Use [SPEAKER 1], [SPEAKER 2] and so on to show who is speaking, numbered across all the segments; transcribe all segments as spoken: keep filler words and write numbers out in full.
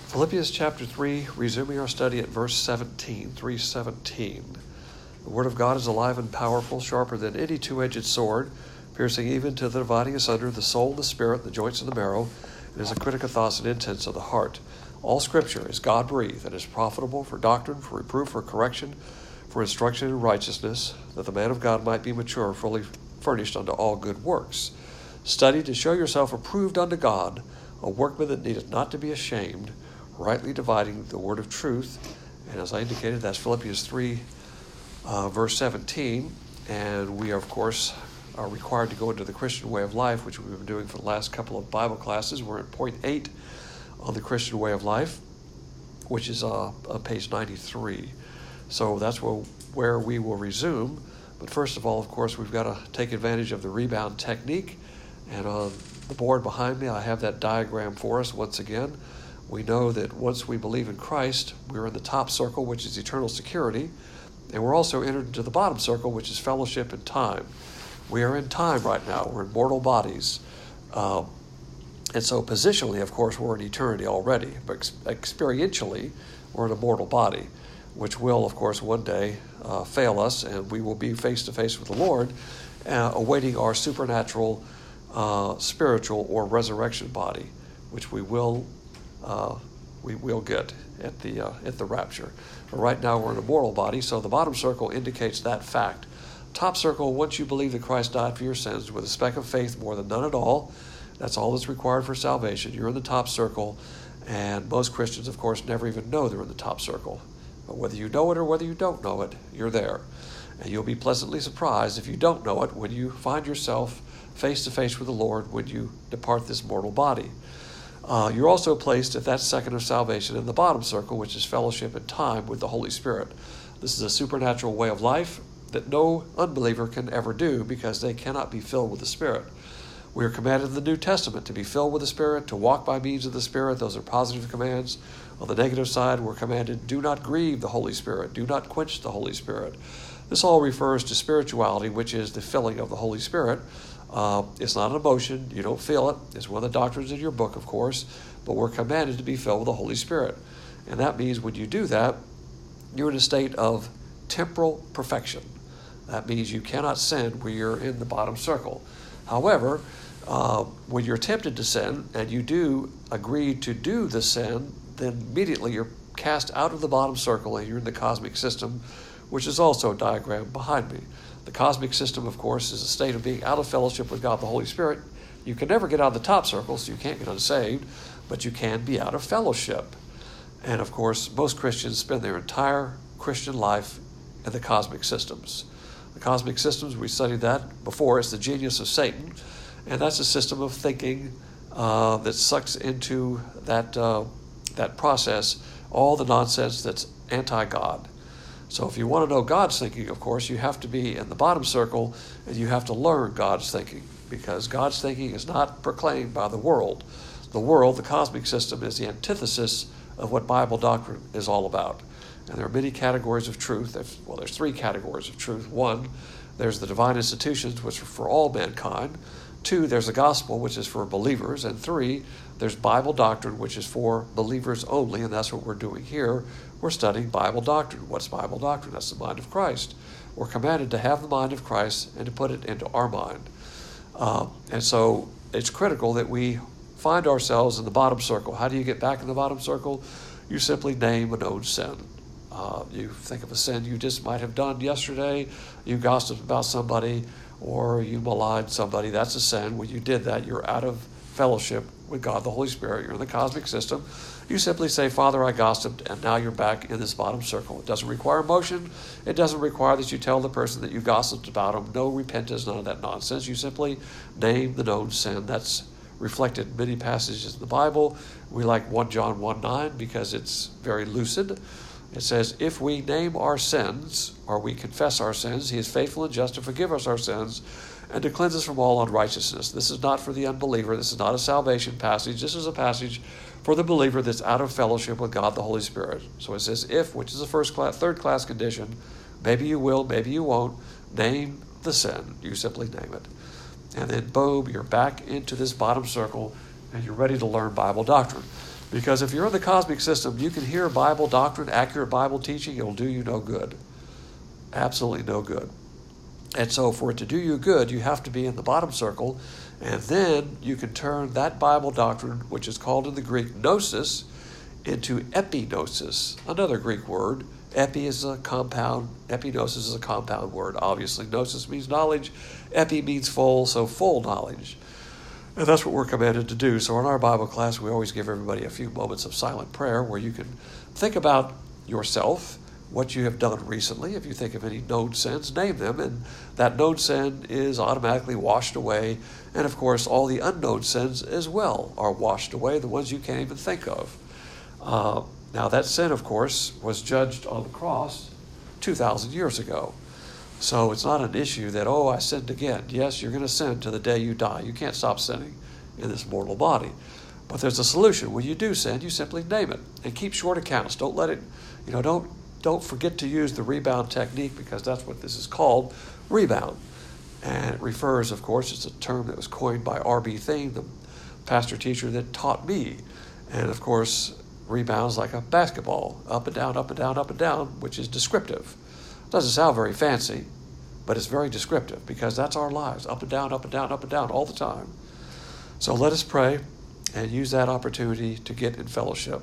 [SPEAKER 1] Philippians chapter three, resuming our study at verse seventeen, three seventeen. The word of God is alive and powerful, sharper than any two-edged sword, piercing even to the dividing asunder the soul and the spirit, the joints and the marrow, and is a critic of thoughts and intents of the heart. All Scripture is God-breathed and is profitable for doctrine, for reproof, for correction, for instruction in righteousness, that the man of God might be mature, fully furnished unto all good works. Study to show yourself approved unto God, a workman that needeth not to be ashamed, rightly dividing the word of truth. And as I indicated, that's Philippians three, uh, verse seventeen. And we, are, of course, are required to go into the Christian way of life, which we've been doing for the last couple of Bible classes. We're at point eight on the Christian way of life, which is uh, on page ninety-three. So that's where, where we will resume. But first of all, of course, we've got to take advantage of the rebound technique. And on the board behind me, I have that diagram for us once again. We know that once we believe in Christ, we're in the top circle, which is eternal security, and we're also entered into the bottom circle, which is fellowship and time. We are in time right now. We're in mortal bodies. Uh, and so positionally, of course, we're in eternity already, but ex- experientially, we're in a mortal body, which will, of course, one day uh, fail us, and we will be face-to-face with the Lord, uh, awaiting our supernatural, uh, spiritual, or resurrection body, which we will Uh, we will get at the uh, at the rapture. But right now we're in a mortal body, so the bottom circle indicates that fact. Top circle, once you believe that Christ died for your sins with a speck of faith more than none at all, that's all that's required for salvation. You're in the top circle, and most Christians, of course, never even know they're in the top circle. But whether you know it or whether you don't know it, you're there. And you'll be pleasantly surprised if you don't know it when you find yourself face-to-face with the Lord when you depart this mortal body. Uh, you're also placed at that second of salvation in the bottom circle, which is fellowship and time with the Holy Spirit. This is a supernatural way of life that no unbeliever can ever do because they cannot be filled with the Spirit. We are commanded in the New Testament to be filled with the Spirit, to walk by means of the Spirit. Those are positive commands. On the negative side, we're commanded, do not grieve the Holy Spirit. Do not quench the Holy Spirit. This all refers to spirituality, which is the filling of the Holy Spirit. Uh, it's not an emotion. You don't feel it. It's one of the doctrines in your book, of course, but we're commanded to be filled with the Holy Spirit. And that means when you do that, you're in a state of temporal perfection. That means you cannot sin when you're in the bottom circle. However, uh, when you're tempted to sin and you do agree to do the sin, then immediately you're cast out of the bottom circle and you're in the cosmic system, which is also diagrammed behind me. The cosmic system, of course, is a state of being out of fellowship with God the Holy Spirit. You can never get out of the top circle, so you can't get unsaved, but you can be out of fellowship. And, of course, most Christians spend their entire Christian life in the cosmic systems. The cosmic systems, we studied that before, it's the genius of Satan, and that's a system of thinking uh, that sucks into that, uh, that process all the nonsense that's anti-God. So if you want to know God's thinking, of course, you have to be in the bottom circle and you have to learn God's thinking because God's thinking is not proclaimed by the world. The world, the cosmic system, is the antithesis of what Bible doctrine is all about. And there are many categories of truth. Well, there's three categories of truth. One, there's the divine institutions, which are for all mankind. Two, there's the gospel, which is for believers. And three, there's Bible doctrine, which is for believers only, and that's what we're doing here. We're studying Bible doctrine. What's Bible doctrine? That's the mind of Christ. We're commanded to have the mind of Christ and to put it into our mind. Uh, and so it's critical that we find ourselves in the bottom circle. How do you get back in the bottom circle? You simply name a known sin. Uh, you think of a sin you just might have done yesterday. You gossiped about somebody or you maligned somebody. That's a sin. When you did that, you're out of fellowship with God, the Holy Spirit. You're in the cosmic system. You simply say, Father, I gossiped, and now you're back in this bottom circle. It doesn't require emotion. It doesn't require that you tell the person that you gossiped about them. No repentance, none of that nonsense. You simply name the known sin. That's reflected in many passages in the Bible. We like First John one nine because it's very lucid. It says, if we name our sins, or we confess our sins, he is faithful and just to forgive us our sins and to cleanse us from all unrighteousness. This is not for the unbeliever. This is not a salvation passage. This is a passage for the believer that's out of fellowship with God the Holy Spirit. So it says if, which is a first class, third class condition. Maybe you will, maybe you won't. Name the sin. You simply name it. And then boom, you're back into this bottom circle and you're ready to learn Bible doctrine. Because if you're in the cosmic system, you can hear Bible doctrine, accurate Bible teaching, it'll do you no good. Absolutely no good. And so for it to do you good, you have to be in the bottom circle, and then you can turn that Bible doctrine, which is called in the Greek gnosis, into epignosis, another Greek word. Epi is a compound, epignosis is a compound word, obviously. Gnosis means knowledge, epi means full, so full knowledge. And that's what we're commanded to do. So in our Bible class, we always give everybody a few moments of silent prayer where you can think about yourself, what you have done recently. If you think of any known sins, name them, and that known sin is automatically washed away. And of course, all the unknown sins as well are washed away, the ones you can't even think of. Uh, now that sin, of course, was judged on the cross two thousand years ago. So it's not an issue that, oh, I sinned again. Yes, you're going to sin to the day you die. You can't stop sinning in this mortal body. But there's a solution. When you do sin, you simply name it and keep short accounts. Don't let it, you know, don't don't forget to use the rebound technique, because that's what this is called, rebound. And it refers, of course, it's a term that was coined by R B Thien, the pastor teacher that taught me. And of course, rebounds like a basketball, up and down, up and down, up and down, which is descriptive. Doesn't sound very fancy, but it's very descriptive, because that's our lives, up and down, up and down, up and down, all the time. So let us pray and use that opportunity to get in fellowship.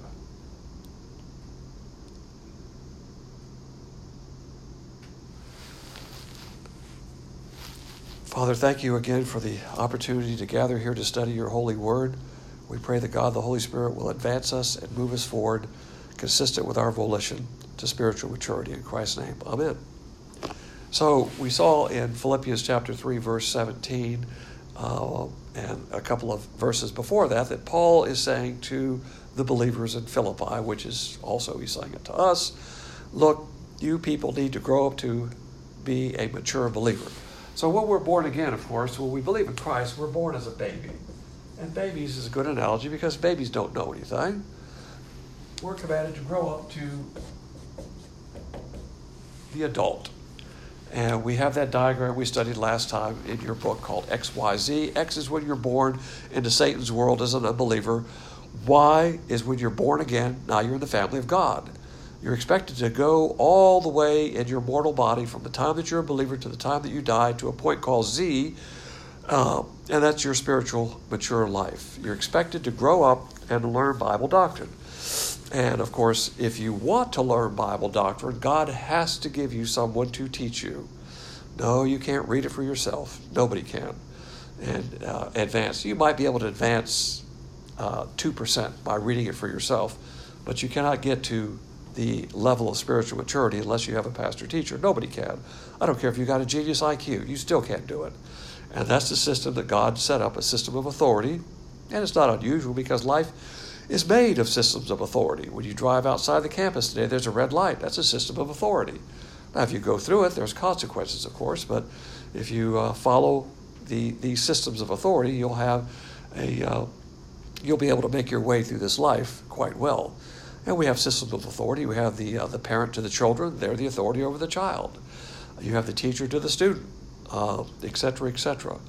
[SPEAKER 1] Father, thank you again for the opportunity to gather here to study your holy word. We pray that God, the Holy Spirit, will advance us and move us forward, consistent with our volition, to spiritual maturity. In Christ's name, amen. So we saw in Philippians chapter three, verse seventeen, uh, and a couple of verses before that, that Paul is saying to the believers in Philippi, which is also he's saying it to us, look, you people need to grow up to be a mature believer. So when we're born again, of course, when we believe in Christ, we're born as a baby. And babies is a good analogy because babies don't know anything. We're commanded to grow up to the adult. And we have that diagram we studied last time in your book called X Y Z. X is when you're born into Satan's world as an unbeliever. Y is when you're born again. Now you're in the family of God. You're expected to go all the way in your mortal body from the time that you're a believer to the time that you die to a point called Z, uh, and that's your spiritual mature life. You're expected to grow up and learn Bible doctrine. And of course, if you want to learn Bible doctrine, God has to give you someone to teach you. No, you can't read it for yourself. Nobody can. And uh, advance. You might be able to advance uh, two percent by reading it for yourself, but you cannot get to the level of spiritual maturity unless you have a pastor teacher. Nobody can. I don't care if you got a genius I Q. You still can't do it. And that's the system that God set up, a system of authority. And it's not unusual because life is made of systems of authority. When you drive outside the campus today, there's a red light. That's a system of authority. Now, if you go through it, there's consequences, of course, but if you uh, follow the these systems of authority, you'll have a uh, you'll be able to make your way through this life quite well. And we have systems of authority. We have the uh, the parent to the children; they're the authority over the child. You have the teacher to the student, uh, et cetera, et cetera.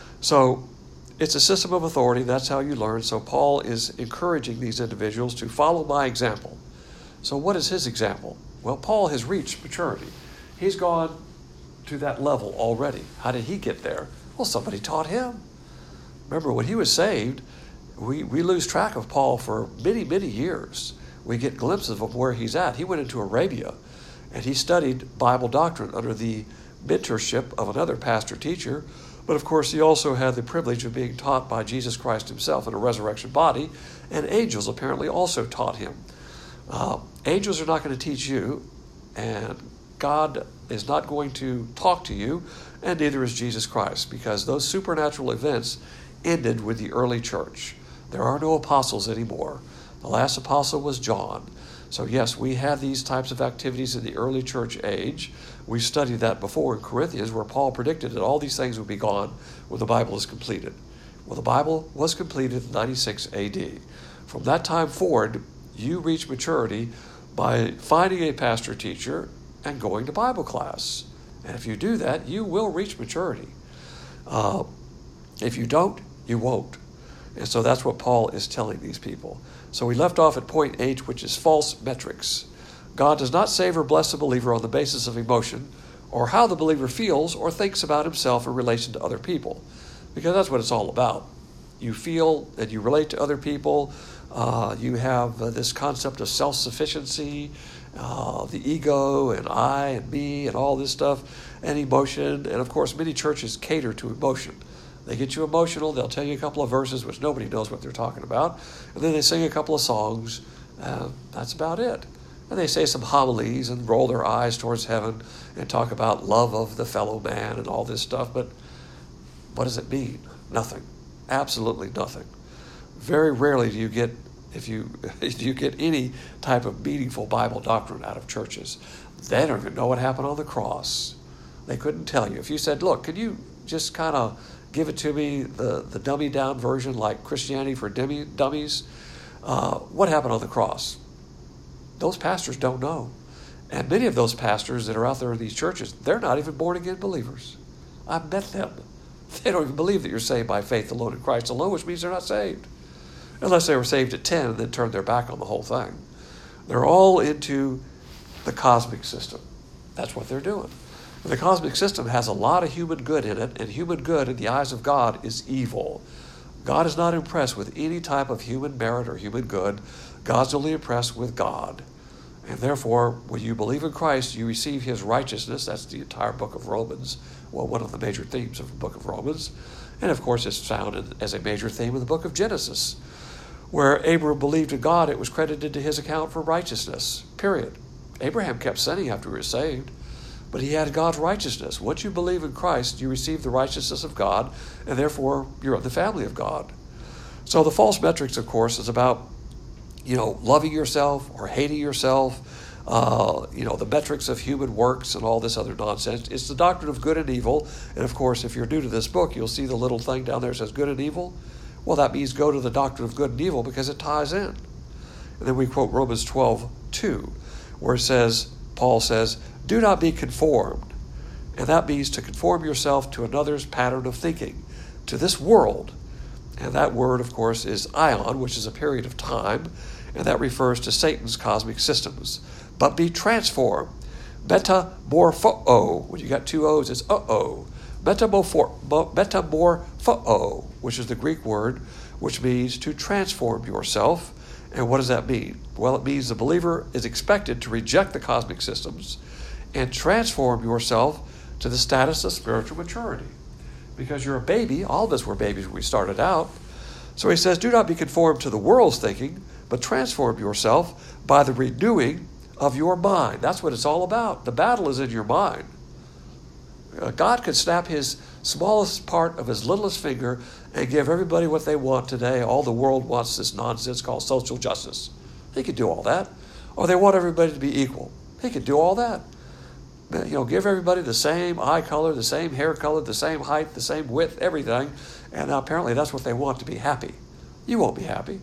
[SPEAKER 1] So it's a system of authority. That's how you learn. So Paul is encouraging these individuals to follow my example. So what is his example? Well, Paul has reached maturity. He's gone to that level already. How did he get there? Well, somebody taught him. Remember, when he was saved, we, we lose track of Paul for many, many years. We get glimpses of where he's at. He went into Arabia, and he studied Bible doctrine under the mentorship of another pastor teacher. But of course, he also had the privilege of being taught by Jesus Christ himself in a resurrection body, and angels apparently also taught him. Uh, angels are not going to teach you, and God is not going to talk to you, and neither is Jesus Christ, because those supernatural events ended with the early church. There are no apostles anymore. The last apostle was John. So yes, we have these types of activities in the early church age. We studied that before in Corinthians, where Paul predicted that all these things would be gone when the Bible is completed. Well, the Bible was completed in ninety-six A D. From that time forward, you reach maturity by finding a pastor teacher and going to Bible class. And if you do that, you will reach maturity. Uh, if you don't, you won't. And so that's what Paul is telling these people. So we left off at point H, which is false metrics. God does not save or bless a believer on the basis of emotion or how the believer feels or thinks about himself in relation to other people, because that's what it's all about. You feel and you relate to other people. Uh, you have uh, this concept of self-sufficiency, uh, the ego and I and me and all this stuff, and emotion. And of course, many churches cater to emotion. They get you emotional. They'll tell you a couple of verses, which nobody knows what they're talking about. And then they sing a couple of songs. Uh, that's about it. And they say some homilies and roll their eyes towards heaven and talk about love of the fellow man and all this stuff. But what does it mean? Nothing. Absolutely nothing. Very rarely do you get, if you, if you get any type of meaningful Bible doctrine out of churches. They don't even know what happened on the cross. They couldn't tell you. If you said, look, could you just kind of give it to me, the, the dummy-down version, like Christianity for dummy, dummies, uh, what happened on the cross? Those pastors don't know. And many of those pastors that are out there in these churches, they're not even born-again believers. I've met them. They don't even believe that you're saved by faith alone in Christ alone, which means they're not saved. Unless they were saved at ten and then turned their back on the whole thing. They're all into the cosmic system. That's what they're doing. The cosmic system has a lot of human good in it, and human good in the eyes of God is evil. God is not impressed with any type of human merit or human good. God's only impressed with God. And therefore, when you believe in Christ, you receive his righteousness. That's the entire book of Romans. Well, one of the major themes of the book of Romans. And of course, it's found in, as a major theme in the book of Genesis. Where Abraham believed in God, it was credited to his account for righteousness. Period. Abraham kept sinning after he was saved. But he had God's righteousness. Once you believe in Christ, you receive the righteousness of God, and therefore you're in the family of God. So the false metrics, of course, is about, you know, loving yourself or hating yourself, uh, you know, the metrics of human works and all this other nonsense. It's the doctrine of good and evil. And of course, if you're new to this book, you'll see the little thing down there that says good and evil. Well, that means go to the doctrine of good and evil because it ties in. And then we quote Romans twelve two, where it says, Paul says, do not be conformed. And that means to conform yourself to another's pattern of thinking, to this world. And that word, of course, is ion, which is a period of time, and that refers to Satan's cosmic systems. But be transformed. Metamorpho. When you got two O's, it's uh-oh. Metamorpho, metamorpho, which is the Greek word, which means to transform yourself. And what does that mean? Well, it means the believer is expected to reject the cosmic systems and transform yourself to the status of spiritual maturity. Because you're a baby. All of us were babies when we started out. So he says, do not be conformed to the world's thinking, but transform yourself by the renewing of your mind. That's what it's all about. The battle is in your mind. Uh, God could snap his smallest part of his littlest finger and give everybody what they want today. All the world wants this nonsense called social justice. He could do all that. Or they want everybody to be equal. He could do all that. You know, give everybody the same eye color, the same hair color, the same height, the same width, everything. And apparently that's what they want to be happy. You won't be happy.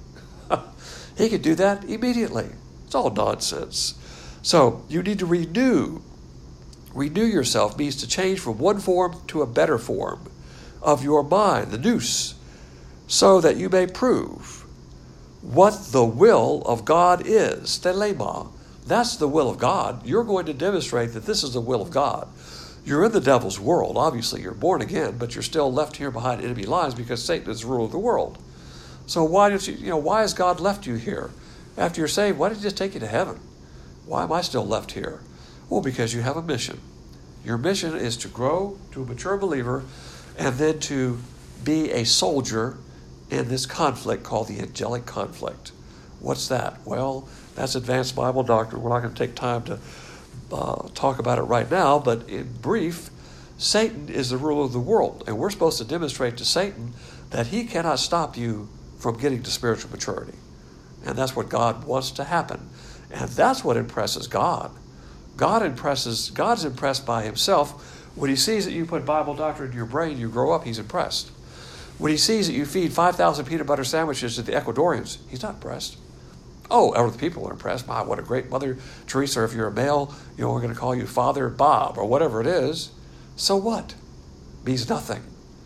[SPEAKER 1] He could do that immediately. It's all nonsense. So you need to renew. Renew yourself means to change from one form to a better form of your mind, the nous, so that you may prove what the will of God is, telema. That's the will of God. You're going to demonstrate that this is the will of God. You're in the devil's world. Obviously, you're born again, but you're still left here behind enemy lines because Satan is the ruler of the world. So why did you, you know, why has God left you here? After you're saved, why did he just take you to heaven? Why am I still left here? Well, because you have a mission. Your mission is to grow to a mature believer and then to be a soldier in this conflict called the angelic conflict. What's that? Well, that's advanced Bible doctrine. We're not going to take time to uh, talk about it right now, but in brief, Satan is the ruler of the world, and we're supposed to demonstrate to Satan that he cannot stop you from getting to spiritual maturity. And that's what God wants to happen. And that's what impresses God. God impresses, God's impressed by himself. When he sees that you put Bible doctrine in your brain, you grow up, he's impressed. When he sees that you feed five thousand peanut butter sandwiches to the Ecuadorians, he's not impressed. Oh, other people are impressed. My, what a great Mother Teresa. If you're a male, you know, we're going to call you Father Bob or whatever it is. So what? Means nothing.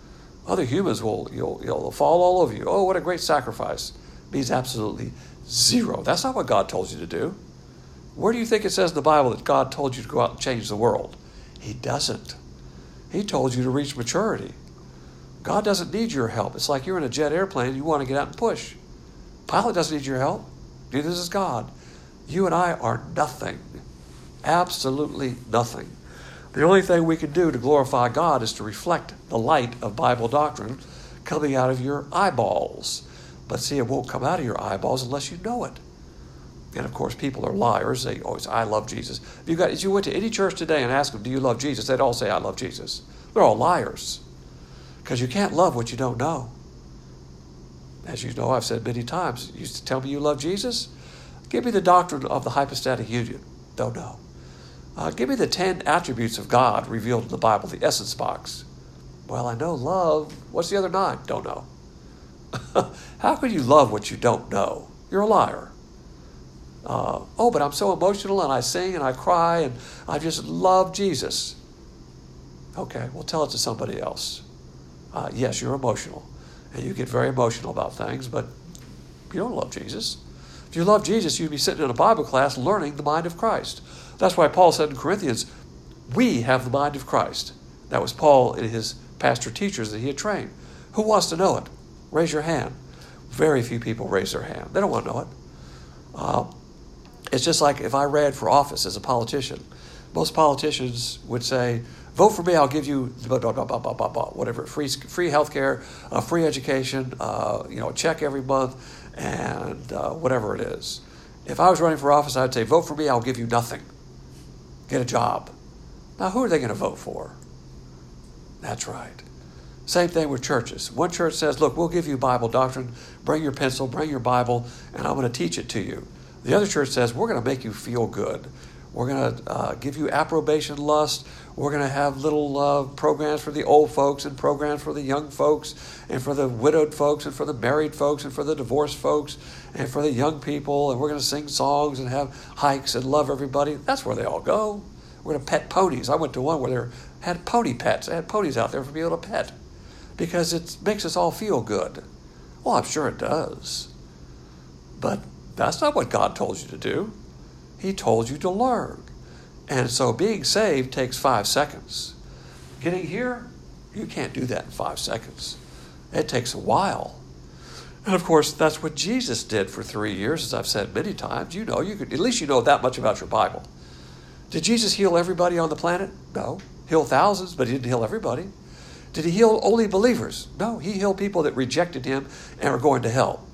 [SPEAKER 1] Other humans will you'll, you'll fall all over you. Oh, what a great sacrifice. Means absolutely zero. That's not what God told you to do. Where do you think it says in the Bible that God told you to go out and change the world? He doesn't. He told you to reach maturity. God doesn't need your help. It's like you're in a jet airplane and you want to get out and push. Pilot doesn't need your help. Neither does God. You and I are nothing. Absolutely nothing. The only thing we can do to glorify God is to reflect the light of Bible doctrine coming out of your eyeballs. But see, it won't come out of your eyeballs unless you know it. And of course, people are liars. They always, I love Jesus. If you got, if you went to any church today and asked them, do you love Jesus? They'd all say, I love Jesus. They're all liars. Because you can't love what you don't know. As you know, I've said many times, you used to tell me you love Jesus? Give me the doctrine of the hypostatic union. Don't know. Uh, give me the ten attributes of God revealed in the Bible, the essence box. Well, I know love. What's the other nine? Don't know. How can you love what you don't know? You're a liar. Uh, oh, but I'm so emotional and I sing and I cry and I just love Jesus. Okay, well, tell it to somebody else. Uh, yes, you're emotional. And you get very emotional about things, but you don't love Jesus. If you love Jesus, you'd be sitting in a Bible class learning the mind of Christ. That's why Paul said in Corinthians, we have the mind of Christ. That was Paul and his pastor teachers that he had trained. Who wants to know it? Raise your hand. Very few people raise their hand. They don't want to know it. Uh, it's just like if I ran for office as a politician. Most politicians would say, vote for me, I'll give you blah, blah, blah, blah, blah, blah, blah, whatever, free free health care, uh, free education, uh, you know, a check every month, and uh, whatever it is. If I was running for office, I'd say, vote for me, I'll give you nothing. Get a job. Now, who are they going to vote for? That's right. Same thing with churches. One church says, look, we'll give you Bible doctrine. Bring your pencil, bring your Bible, and I'm going to teach it to you. The other church says, we're going to make you feel good. We're going to uh, give you approbation lust. We're going to have little uh, programs for the old folks and programs for the young folks and for the widowed folks and for the married folks and for the divorced folks and for the young people. And we're going to sing songs and have hikes and love everybody. That's where they all go. We're going to pet ponies. I went to one where they had pony pets. They had ponies out there for people to pet because it makes us all feel good. Well, I'm sure it does. But that's not what God told you to do. He told you to learn. And so being saved takes five seconds. Getting here, you can't do that in five seconds. It takes a while. And of course, that's what Jesus did for three years, as I've said many times. You know, you could, at least you know that much about your Bible. Did Jesus heal everybody on the planet? No. Healed thousands, but he didn't heal everybody. Did he heal only believers? No. He healed people that rejected him and were going to hell.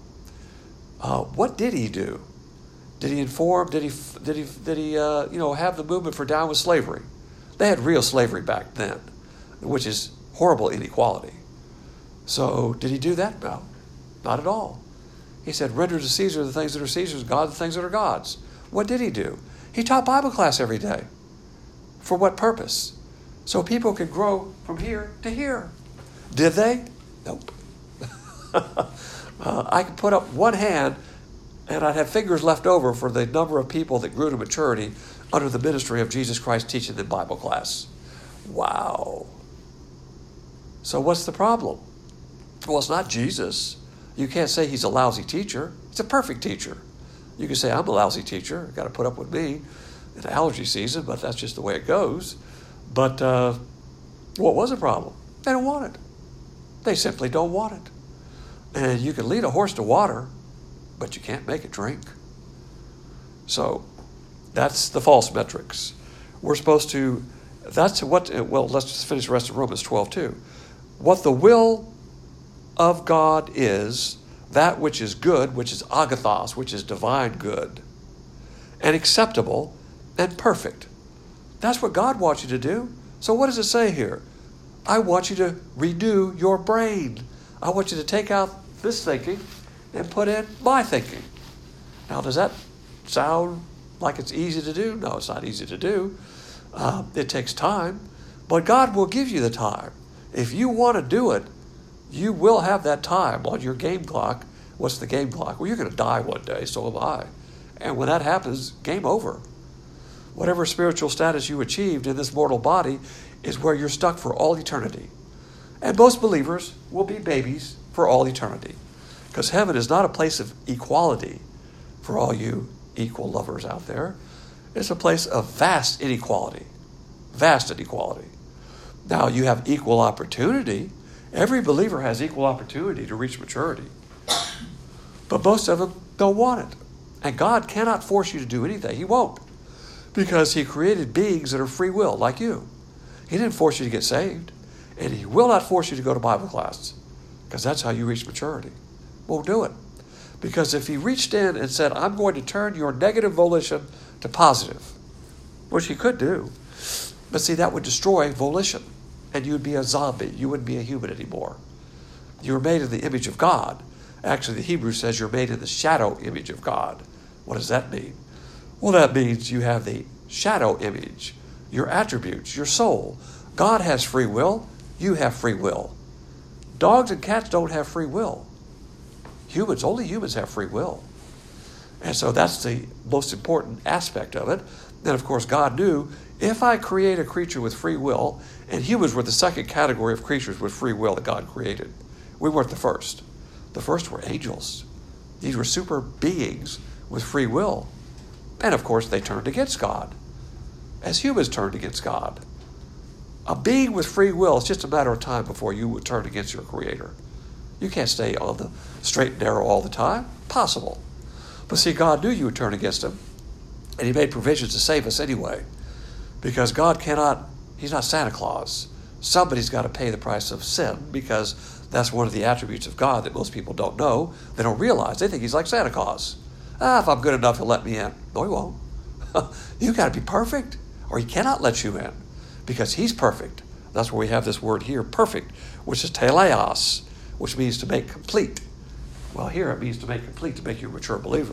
[SPEAKER 1] Uh, what did he do? Did he inform? Did he? Did he? Did he? Uh, you know, have the movement for down with slavery? They had real slavery back then, which is horrible inequality. So, did he do that? No, not at all. He said, "Render to Caesar the things that are Caesar's, God the things that are God's." What did he do? He taught Bible class every day. For what purpose? So people could grow from here to here. Did they? Nope. uh, I could put up one hand and I'd have fingers left over for the number of people that grew to maturity under the ministry of Jesus Christ teaching in Bible class. Wow. So what's the problem? Well, it's not Jesus. You can't say he's a lousy teacher. He's a perfect teacher. You can say, I'm a lousy teacher. You've got to put up with me in allergy season, but that's just the way it goes. But uh, what was the problem? They don't want it. They simply don't want it. And you can lead a horse to water, but you can't make it drink. So that's the false metrics. We're supposed to, that's what, well, let's just finish the rest of Romans twelve too. What the will of God is, that which is good, which is agathos, which is divine good, and acceptable and perfect. That's what God wants you to do. So what does it say here? I want you to renew your brain. I want you to take out this thinking and put in my thinking. Now, does that sound like it's easy to do? No, it's not easy to do. Uh, it takes time, but God will give you the time. If you want to do it, you will have that time on your game clock. What's the game clock? Well, you're going to die one day, so am I. And when that happens, game over. Whatever spiritual status you achieved in this mortal body is where you're stuck for all eternity. And most believers will be babies for all eternity. Because heaven is not a place of equality for all you equal lovers out there. It's a place of vast inequality. Vast inequality. Now, you have equal opportunity. Every believer has equal opportunity to reach maturity. But most of them don't want it. And God cannot force you to do anything. He won't. Because he created beings that are free will, like you. He didn't force you to get saved. And he will not force you to go to Bible class. Because that's how you reach maturity. Won't do it. Because if he reached in and said, I'm going to turn your negative volition to positive, which he could do, but see, that would destroy volition. And you would be a zombie. You wouldn't be a human anymore. You were made in the image of God. Actually, the Hebrew says you're made in the shadow image of God. What does that mean? Well, that means you have the shadow image, your attributes, your soul. God has free will. You have free will. Dogs and cats don't have free will. Humans, only humans have free will. And so that's the most important aspect of it. Then, of course, God knew if I create a creature with free will, and humans were the second category of creatures with free will that God created. We weren't the first. The first were angels. These were super beings with free will. And, of course, they turned against God, as humans turned against God. A being with free will, it's just a matter of time before you would turn against your Creator. You can't stay on the straight and narrow all the time. Possible. But see, God knew you would turn against him, and he made provisions to save us anyway. Because God cannot, he's not Santa Claus. Somebody's got to pay the price of sin, because that's one of the attributes of God that most people don't know. They don't realize. They think he's like Santa Claus. Ah, if I'm good enough, he'll let me in. No, he won't. You've got to be perfect, or he cannot let you in, because he's perfect. That's where we have this word here, perfect, which is teleos, which means to make complete. Well, here it means to make complete, to make you a mature believer.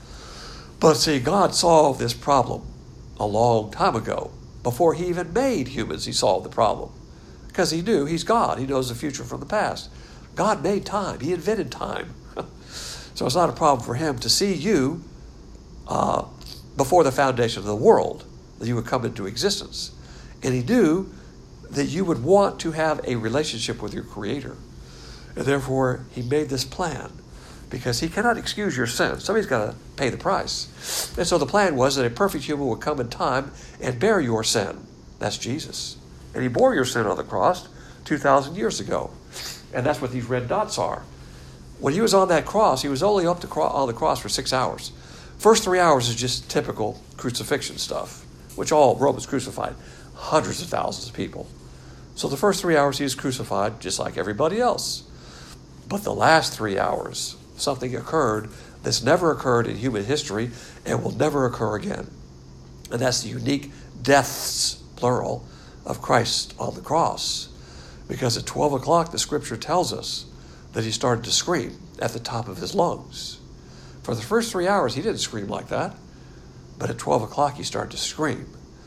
[SPEAKER 1] But see, God solved this problem a long time ago. Before he even made humans, he solved the problem. Because he knew he's God. He knows the future from the past. God made time. He invented time. So it's not a problem for him to see you uh, before the foundation of the world, that you would come into existence. And he knew that you would want to have a relationship with your Creator. And therefore, he made this plan, because he cannot excuse your sin. Somebody's got to pay the price. And so the plan was that a perfect human would come in time and bear your sin. That's Jesus. And he bore your sin on the cross two thousand years ago. And that's what these red dots are. When he was on that cross, he was only up to cro- on the cross for six hours. First three hours is just typical crucifixion stuff, which all Romans crucified hundreds of thousands of people. So the first three hours he was crucified just like everybody else. But the last three hours, something occurred that's never occurred in human history and will never occur again. And that's the unique deaths, plural, of Christ on the cross. Because at twelve o'clock, the scripture tells us that he started to scream at the top of his lungs. For the first three hours, he didn't scream like that. But at twelve o'clock, he started to scream.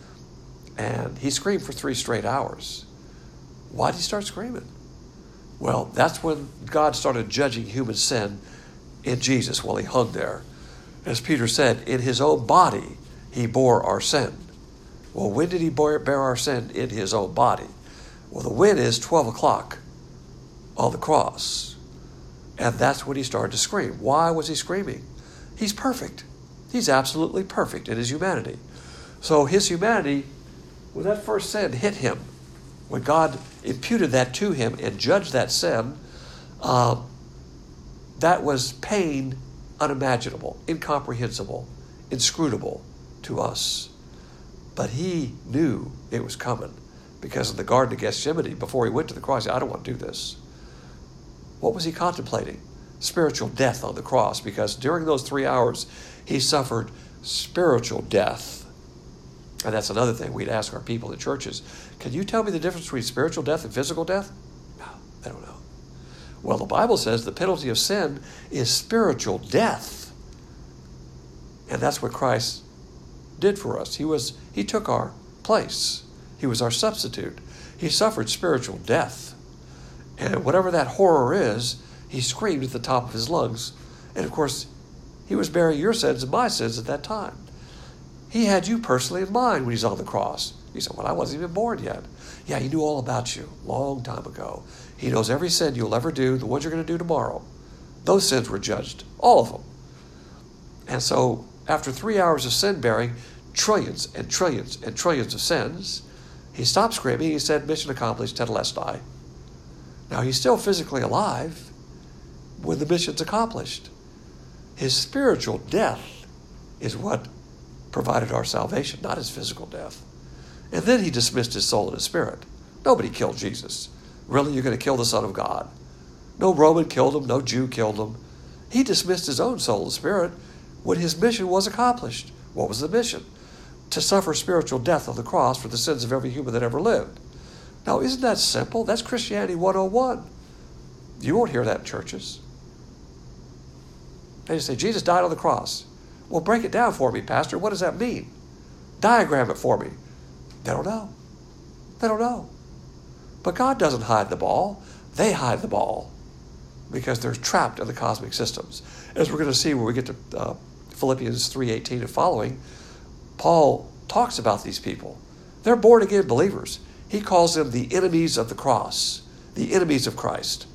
[SPEAKER 1] And he screamed for three straight hours. Why did he start screaming? Well, that's when God started judging human sin in Jesus while he hung there. As Peter said, in his own body, he bore our sin. Well, when did he bear our sin in his own body? Well, the when is twelve o'clock on the cross. And that's when he started to scream. Why was he screaming? He's perfect. He's absolutely perfect in his humanity. So his humanity, when that first sin hit him, when God imputed that to him and judged that sin, uh, that was pain unimaginable, incomprehensible, inscrutable to us. But he knew it was coming, because in the Garden of Gethsemane, before he went to the cross, he said, I don't want to do this. What was he contemplating? Spiritual death on the cross, because during those three hours, he suffered spiritual death. And that's another thing we'd ask our people in churches. Can you tell me the difference between spiritual death and physical death? No, they don't know. Well, the Bible says the penalty of sin is spiritual death. And that's what Christ did for us. He was, he took our place. He was our substitute. He suffered spiritual death. And whatever that horror is, he screamed at the top of his lungs. And of course, he was bearing your sins and my sins at that time. He had you personally in mind when he's on the cross. You said, well, I wasn't even born yet. Yeah, he knew all about you long time ago. He knows every sin you'll ever do, the ones you're going to do tomorrow. Those sins were judged, all of them. And so after three hours of sin bearing, trillions and trillions and trillions of sins, he stopped screaming. He said, mission accomplished, tetelestai. Now, he's still physically alive when the mission's accomplished. His spiritual death is what provided our salvation, not his physical death. And then he dismissed his soul and his spirit. Nobody killed Jesus. Really, you're going to kill the Son of God? No Roman killed him. No Jew killed him. He dismissed his own soul and spirit when his mission was accomplished. What was the mission? To suffer spiritual death on the cross for the sins of every human that ever lived. Now, isn't that simple? That's Christianity one oh one. You won't hear that in churches. They just say, Jesus died on the cross. Well, break it down for me, Pastor. What does that mean? Diagram it for me. They don't know. They don't know. But God doesn't hide the ball. They hide the ball because they're trapped in the cosmic systems. As we're going to see when we get to uh, Philippians three eighteen and following, Paul talks about these people. They're born-again believers. He calls them the enemies of the cross, the enemies of Christ.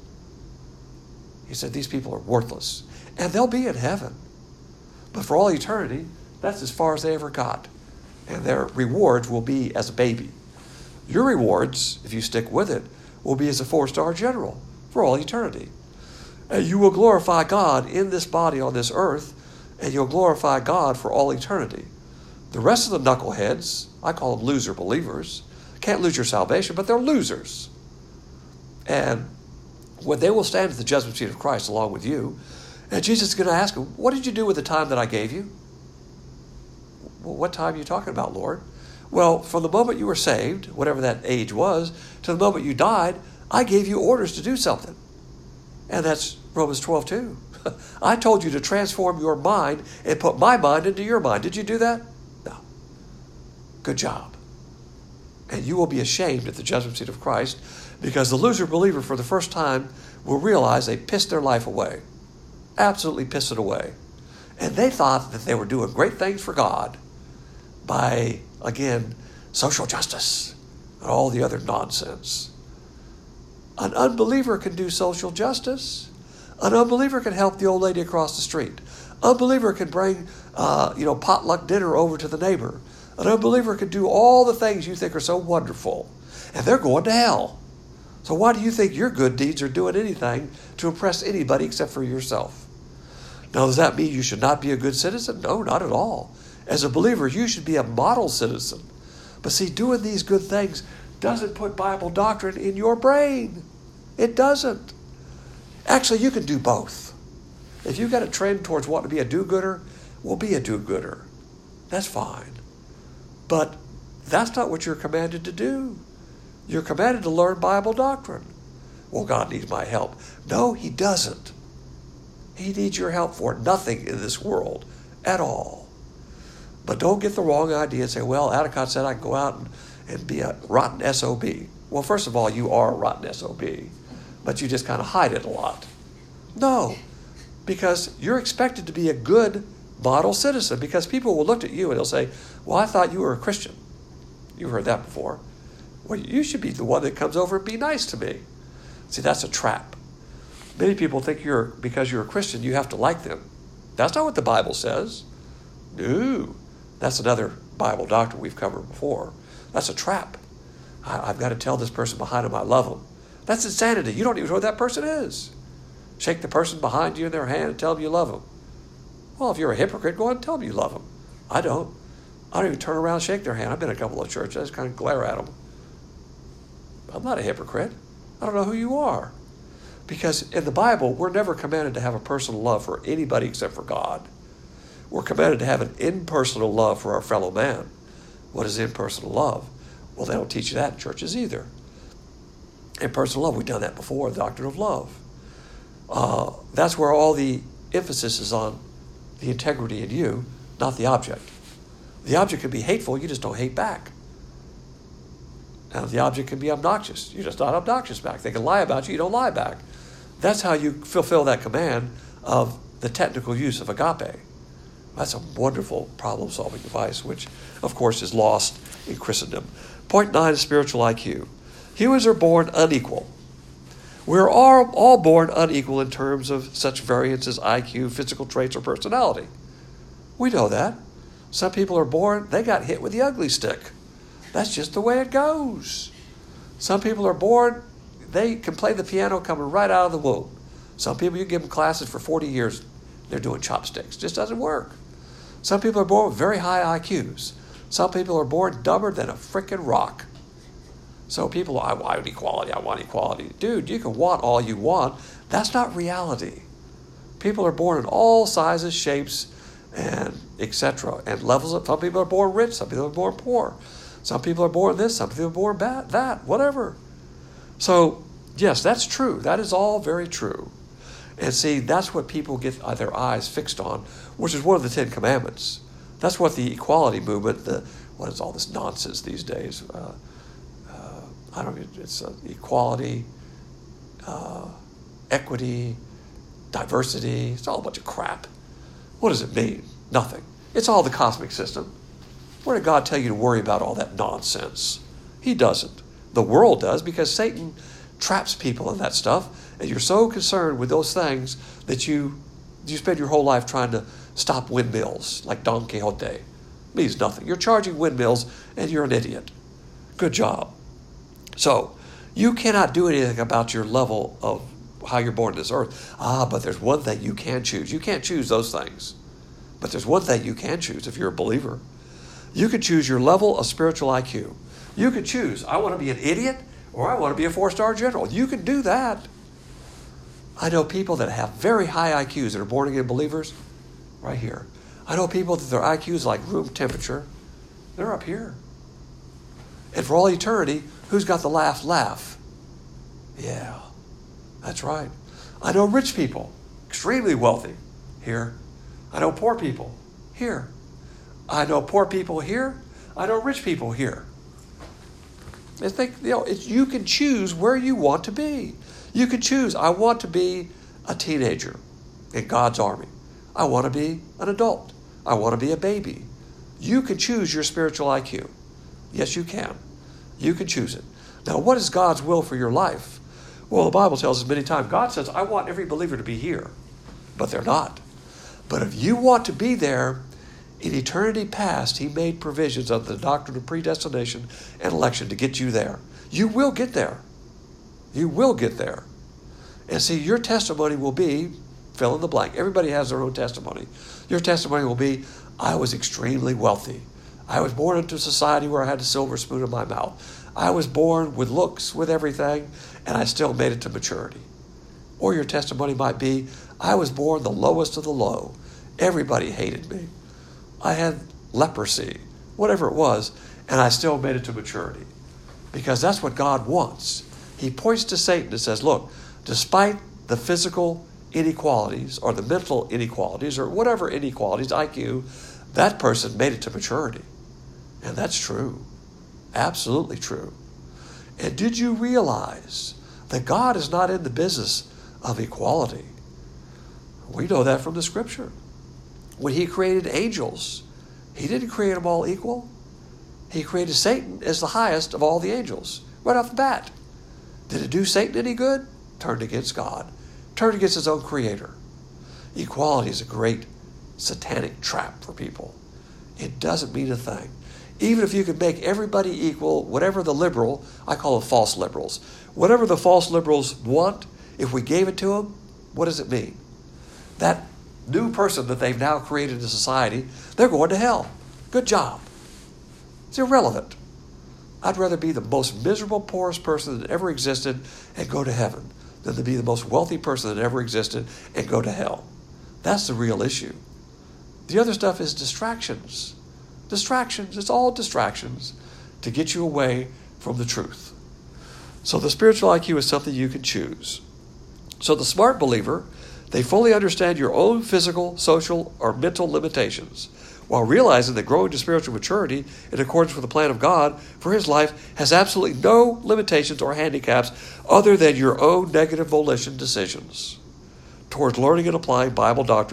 [SPEAKER 1] He said these people are worthless, and they'll be in heaven. But for all eternity, that's as far as they ever got. And their rewards will be as a baby. Your rewards, if you stick with it, will be as a four-star general for all eternity. And you will glorify God in this body on this earth, and you'll glorify God for all eternity. The rest of the knuckleheads, I call them loser believers, can't lose your salvation, but they're losers. And when they will stand at the judgment seat of Christ along with you, and Jesus is going to ask them, what did you do with the time that I gave you? Well, what time are you talking about, Lord? Well, from the moment you were saved, whatever that age was, to the moment you died, I gave you orders to do something. And that's Romans twelve two. I told you to transform your mind and put my mind into your mind. Did you do that? No. Good job. And you will be ashamed at the judgment seat of Christ because the loser believer for the first time will realize they pissed their life away. Absolutely pissed it away. And they thought that they were doing great things for God by, again, social justice and all the other nonsense. An unbeliever can do social justice. An unbeliever can help the old lady across the street. Unbeliever can bring, uh, you know, potluck dinner over to the neighbor. An unbeliever can do all the things you think are so wonderful. And they're going to hell. So why do you think your good deeds are doing anything to impress anybody except for yourself? Now, does that mean you should not be a good citizen? No, not at all. As a believer, you should be a model citizen. But see, doing these good things doesn't put Bible doctrine in your brain. It doesn't. Actually, you can do both. If you've got a trend towards wanting to be a do-gooder, well, be a do-gooder. That's fine. But that's not what you're commanded to do. You're commanded to learn Bible doctrine. Well, God needs my help. No, he doesn't. He needs your help for nothing in this world at all. But don't get the wrong idea and say, well, Adicott said I can go out and, and be a rotten S O B. Well, first of all, you are a rotten S O B, but you just kind of hide it a lot. No, because you're expected to be a good model citizen because people will look at you and they'll say, well, I thought you were a Christian. You've heard that before. Well, you should be the one that comes over and be nice to me. See, that's a trap. Many people think you're because you're a Christian, you have to like them. That's not what the Bible says. No. That's another Bible doctrine we've covered before. That's a trap. I, I've got to tell this person behind him I love him. That's insanity. You don't even know who that person is. Shake the person behind you in their hand and tell them you love them. Well, if you're a hypocrite, go ahead and tell them you love them. I don't. I don't even turn around and shake their hand. I've been in a couple of churches. I just kind of glare at them. I'm not a hypocrite. I don't know who you are. Because in the Bible, we're never commanded to have a personal love for anybody except for God. We're commanded to have an impersonal love for our fellow man. What is impersonal love? Well, they don't teach you that in churches either. Impersonal love, we've done that before, the doctrine of love. Uh, that's where all the emphasis is on the integrity in you, not the object. The object can be hateful, you just don't hate back. Now, the object can be obnoxious. You're just not obnoxious back. They can lie about you, you don't lie back. That's how you fulfill that command of the technical use of agape. That's a wonderful problem-solving device, which, of course, is lost in Christendom. Point nine is spiritual I Q. Humans are born unequal. We're all, all born unequal in terms of such variance as I Q, physical traits, or personality. We know that. Some people are born, they got hit with the ugly stick. That's just the way it goes. Some people are born, they can play the piano coming right out of the womb. Some people, you give them classes for forty years, they're doing chopsticks. It just doesn't work. Some people are born with very high I Qs. Some people are born dumber than a frickin' rock. So people, I want equality, I want equality. Dude, you can want all you want. That's not reality. People are born in all sizes, shapes, and et cetera. And levels of, some people are born rich, some people are born poor. Some people are born this, some people are born bad, that, whatever. So, yes, that's true. That is all very true. And see, that's what people get their eyes fixed on, which is one of the Ten Commandments. That's what the equality movement, the what is all this nonsense these days? Uh, uh, I don't know, it's uh, equality, uh, equity, diversity. It's all a bunch of crap. What does it mean? Nothing. It's all the cosmic system. Where did God tell you to worry about all that nonsense? He doesn't. The world does, because Satan traps people in that stuff, and you're so concerned with those things that you you spend your whole life trying to stop windmills like Don Quixote. It means nothing. You're charging windmills, and you're an idiot. Good job. So, you cannot do anything about your level of how you're born to this earth. Ah, but there's one thing you can choose. You can't choose those things. But there's one thing you can choose if you're a believer. You can choose your level of spiritual I Q. You can choose, I want to be an idiot or I want to be a four-star general. You can do that. I know people that have very high I Qs that are born-again believers right here. I know people that their I Q is like room temperature. They're up here. And for all eternity, who's got the laugh laugh? Yeah, that's right. I know rich people, extremely wealthy, here. I know poor people, here. I know poor people here. I know rich people here. I think, you know, it's, you can choose where you want to be. You can choose, I want to be a teenager in God's army. I want to be an adult. I want to be a baby. You can choose your spiritual I Q. Yes, you can. You can choose it. Now, what is God's will for your life? Well, the Bible tells us many times, God says, I want every believer to be here. But they're not. But if you want to be there, in eternity past, he made provisions of the doctrine of predestination and election to get you there. You will get there. You will get there. And see, your testimony will be, fill in the blank. Everybody has their own testimony. Your testimony will be, I was extremely wealthy. I was born into a society where I had a silver spoon in my mouth. I was born with looks, with everything, and I still made it to maturity. Or your testimony might be, I was born the lowest of the low. Everybody hated me. I had leprosy, whatever it was, and I still made it to maturity. Because that's what God wants. He points to Satan and says, look, despite the physical inequalities or the mental inequalities or whatever inequalities, I Q, that person made it to maturity. And that's true. Absolutely true. And did you realize that God is not in the business of equality? We know that from the scripture. When he created angels, he didn't create them all equal. He created Satan as the highest of all the angels, right off the bat. Did it do Satan any good? Turned against God. Turned against his own creator. Equality is a great satanic trap for people. It doesn't mean a thing. Even if you could make everybody equal, whatever the liberal, I call them false liberals, whatever the false liberals want, if we gave it to them, what does it mean? That new person that they've now created in society, they're going to hell. Good job. It's irrelevant. I'd rather be the most miserable, poorest person that ever existed and go to heaven than to be the most wealthy person that ever existed and go to hell. That's the real issue. The other stuff is distractions. Distractions. It's all distractions to get you away from the truth. So the spiritual I Q is something you can choose. So the smart believer, they fully understand your own physical, social, or mental limitations, while realizing that growing to spiritual maturity in accordance with the plan of God for his life has absolutely no limitations or handicaps other than your own negative volition decisions towards learning and applying Bible doctrine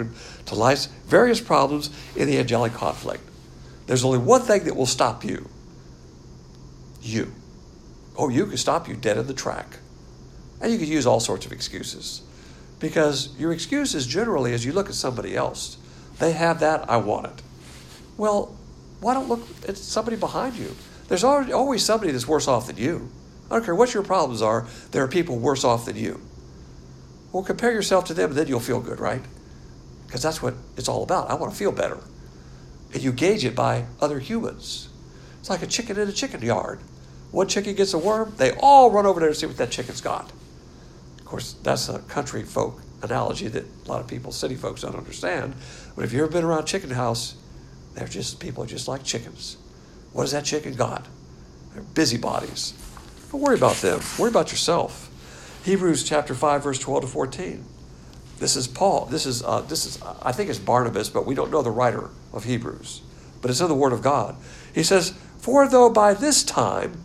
[SPEAKER 1] to life's various problems in the angelic conflict. There's only one thing that will stop you. You. Oh, you can stop you dead in the track. And you can use all sorts of excuses. Because your excuses generally, as you look at somebody else, they have that, I want it. Well, why don't look at somebody behind you? There's always somebody that's worse off than you. I don't care what your problems are, there are people worse off than you. Well, compare yourself to them, and then you'll feel good, right? Because that's what it's all about. I want to feel better. And you gauge it by other humans. It's like a chicken in a chicken yard. One chicken gets a worm, they all run over there to see what that chicken's got. Of course, that's a country folk analogy that a lot of people, city folks, don't understand. But if you've ever been around a chicken house, they're just, people are just like chickens. What has that chicken got? They're busybodies. Don't worry about them. Worry about yourself. Hebrews chapter five, verse twelve to fourteen. This is Paul. This is, uh, this is, I think it's Barnabas, but we don't know the writer of Hebrews. But it's in the Word of God. He says, for though by this time,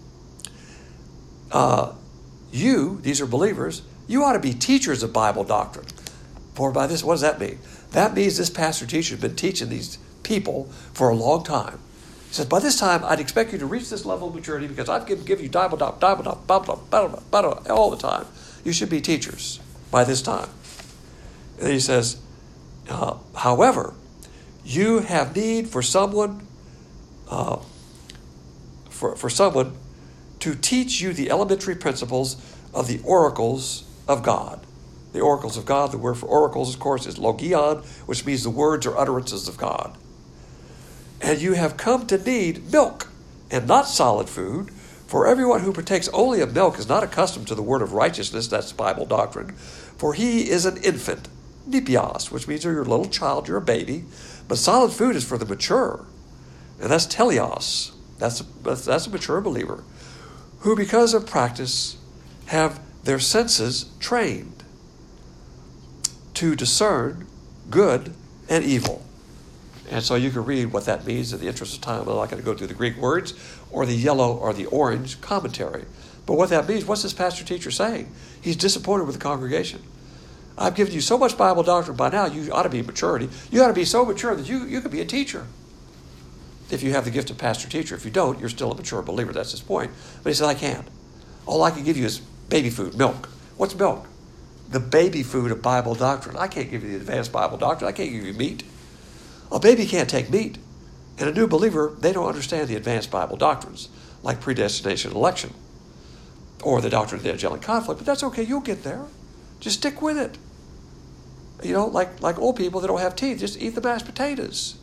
[SPEAKER 1] uh, you, these are believers, you ought to be teachers of Bible doctrine. For by this, what does that mean? That means this pastor teacher has been teaching these people for a long time. He says, by this time, I'd expect you to reach this level of maturity because I've given, given you Bible doctrine, Bible doctrine, Bible doctrine, Bible doctrine, Bible doctrine, all the time. You should be teachers by this time. And he says, uh, however, you have need for someone, uh, for, for someone to teach you the elementary principles of the oracles of God. The oracles of God, the word for oracles, of course, is logion, which means the words or utterances of God. And you have come to need milk and not solid food, for everyone who partakes only of milk is not accustomed to the word of righteousness, that's Bible doctrine, for he is an infant, nipios, which means you're a little child, you're a baby, but solid food is for the mature, and that's teleos, that's a, that's, that's a mature believer, who because of practice have their senses trained to discern good and evil. And so you can read what that means in the interest of time. I'm not going to go through the Greek words or the yellow or the orange commentary. But what that means, what's this pastor teacher saying? He's disappointed with the congregation. I've given you so much Bible doctrine by now, you ought to be maturity. You ought to be so mature that you, you could be a teacher. If you have the gift of pastor teacher. If you don't, you're still a mature believer. That's his point. But he said, I can't. All I can give you is baby food, milk. What's milk? The baby food of Bible doctrine. I can't give you the advanced Bible doctrine. I can't give you meat. A baby can't take meat. And a new believer, they don't understand the advanced Bible doctrines, like predestination and election, or the doctrine of the angelic conflict. But that's okay. You'll get there. Just stick with it. You know, like, like old people that don't have teeth, just eat the mashed potatoes.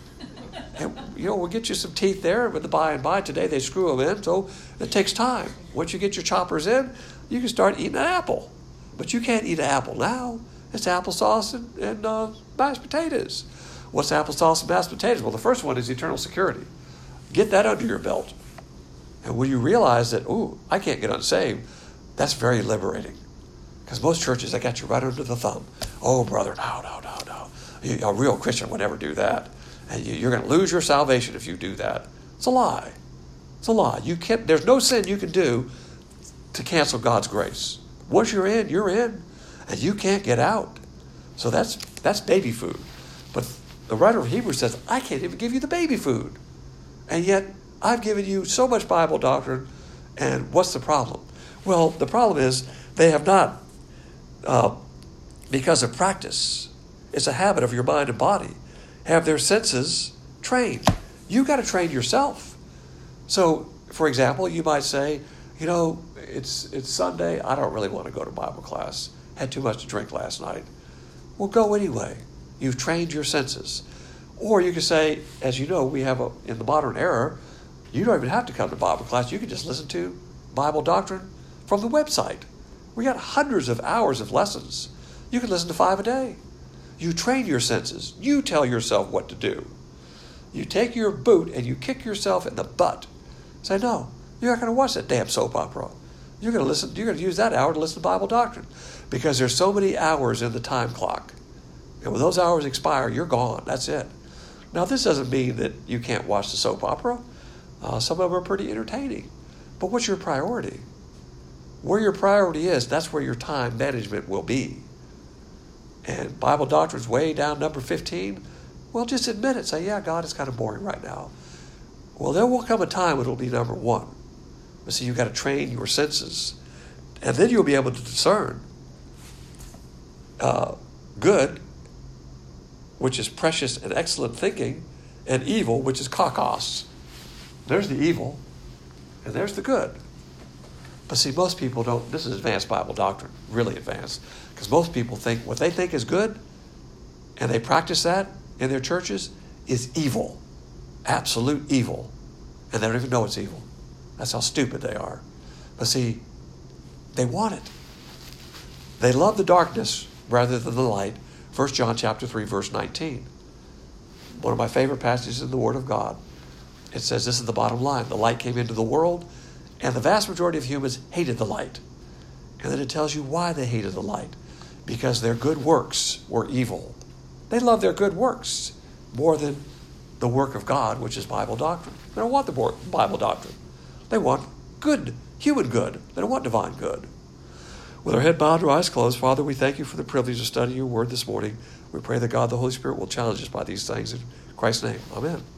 [SPEAKER 1] And, you know, we'll get you some teeth there with the by and by. Today they screw them in, so it takes time. Once you get your choppers in, you can start eating an apple. But you can't eat an apple now. It's applesauce and, and uh, mashed potatoes. What's applesauce and mashed potatoes? Well, the first one is eternal security. Get that under your belt. And when you realize that, ooh, I can't get unsaved, that's very liberating. Because most churches, they got you right under the thumb. Oh, brother, no, no, no, no. You, a real Christian would never do that. And you, you're going to lose your salvation if you do that. It's a lie. It's a lie. You can't. There's no sin you can do to cancel God's grace. Once you're in, you're in. And you can't get out. So that's that's baby food. But the writer of Hebrews says, I can't even give you the baby food. And yet, I've given you so much Bible doctrine. And what's the problem? Well, the problem is they have not, uh, because of practice, it's a habit of your mind and body, have their senses trained. You've got to train yourself. So, for example, you might say, you know, it's it's Sunday. I don't really want to go to Bible class. Had too much to drink last night. Well, go anyway. You've trained your senses. Or you could say, as you know, we have a, in the modern era, you don't even have to come to Bible class. You can just listen to Bible doctrine from the website. We got hundreds of hours of lessons. You can listen to five a day. You train your senses. You tell yourself what to do. You take your boot and you kick yourself in the butt. Say, no, you're not going to watch that damn soap opera. You're going to listen. You're going to use that hour to listen to Bible doctrine, because there's so many hours in the time clock, and when those hours expire, you're gone. That's it. Now, this doesn't mean that you can't watch the soap opera. Uh, some of them are pretty entertaining, but what's your priority? Where your priority is, that's where your time management will be. and Bible doctrine's way down number fifteen, well, just admit it. Say, yeah, God is kind of boring right now. Well, there will come a time when it'll be number one. But see, you've got to train your senses. And then you'll be able to discern uh, good, which is precious and excellent thinking, and evil, which is kakos. There's the evil, and there's the good. But see, most people don't, this is advanced Bible doctrine, really advanced, because most people think what they think is good, and they practice that in their churches, is evil, absolute evil, and they don't even know it's evil. That's how stupid they are. But see, they want it. They love the darkness rather than the light. First John chapter three, verse nineteen. One of my favorite passages in the Word of God. It says this is the bottom line. The light came into the world, and the vast majority of humans hated the light. And then it tells you why they hated the light. Because their good works were evil. They love their good works more than the work of God, which is Bible doctrine. They don't want the Bible doctrine. They want good, human good. They don't want divine good. With our head bowed, our eyes closed, Father, we thank you for the privilege of studying your word this morning. We pray that God, the Holy Spirit, will challenge us by these things. In Christ's name, amen.